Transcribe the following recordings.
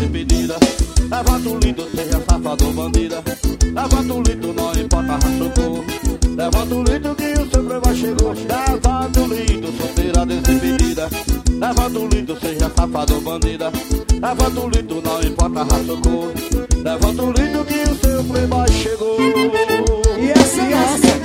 desimpedida. Levanta o lindo, seja safado ou bandida. Levanta o lindo, não importa a raça ou cor. Levanta o lindo que o seu problema chegou. Levanta o lindo, solteira desimpedida. Levanta o lindo, seja safado ou bandida. Levanta o lindo, não importa a raça ou cor. Levanta o lindo que o seu problema chegou. E essa é nossa.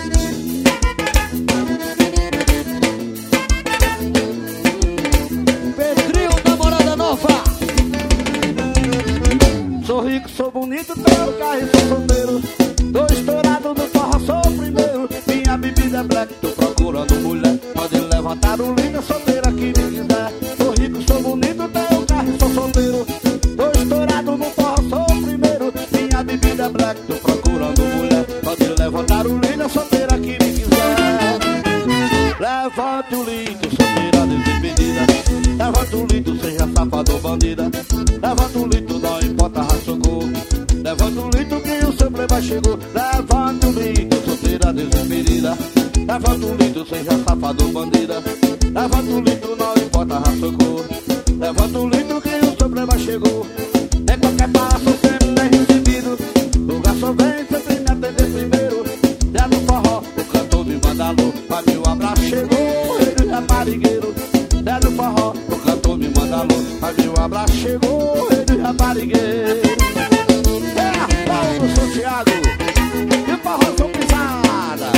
Sou rico, sou bonito, tenho carro e sou solteiro. Tô estourado no forró, sou o primeiro. Minha bebida é black, tô procurando mulher. Pode levantar o lindo, solteira que me quiser. Sou rico, sou bonito, tenho carro e sou solteiro. Tô estourado no forró, sou o primeiro. Minha bebida é black, tô procurando mulher. Pode levantar o lindo, solteira que me quiser. Levante o lindo, solteira desimpedida. Levanta o lindo, seja safado ou bandida. Levanta o lindo, não importa a raça ou cor. Levanta o lindo que o seu problema chegou. Levanta o lindo, solteira desimpedida. Levanta o lindo, seja safado ou bandida. Levanta o lindo, não importa a raça ou cor. Levanta o lindo que o seu problema chegou. Em qualquer passo sempre bem recebido. O garçom vem sempre me atender primeiro. Já no forró, o cantor me manda alô. Pra mim o abraço chegou, ele é raparigueiro. Já no forró, o cantor me manda alô. Pra mim o abraço chegou, ele é raparigueiro. É, Paulo Santiago e o forró são pisada.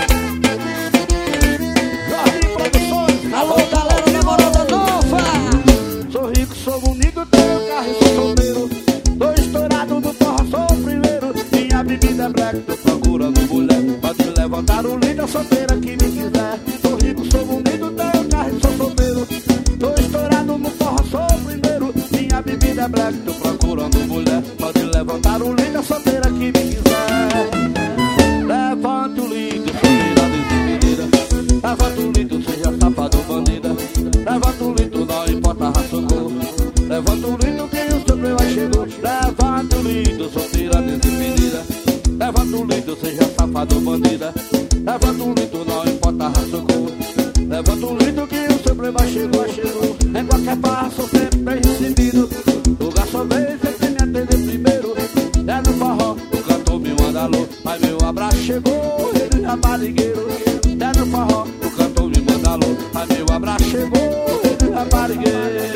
Jorge Produções. Alô, galera da Morada Nova. Sou rico, sou bonito, tenho carro e sou solteiro. Tô estourado no forró, sou o primeiro. Minha bebida é black, tô procurando mulher. Pode levantar o lindo, solteira que me quiser. Sou rico, sou bonito, tenho carro e sou solteiro. Tô estourado no forró, sou o primeiro. Minha bebida é black, tô procurando mulher. Pode levantar o lindo, solteira que me quiser. Levanta o lindo, solteira desimpedida. Levanta o lindo, seja safado ou bandida. Levanta o lindo, não importa a raça ou cor. Levanta o lindo que o seu problema chegou. Levanta o lindo, solteira desimpedida. Levanta o lindo, seja safado ou bandida. Levanta o lindo, não importa a raça ou cor. Levanta o lindo que o seu problema chegou, chegou. Em qualquer passo sempre bem recebido. O garçom vem sempre me atender primeiro. É no forró, o cantor me manda alô. Mas meu abraço chegou, ele é raparigueiro. É no forró, o cantor me manda alô. Mas meu abraço chegou, ele é raparigueiro.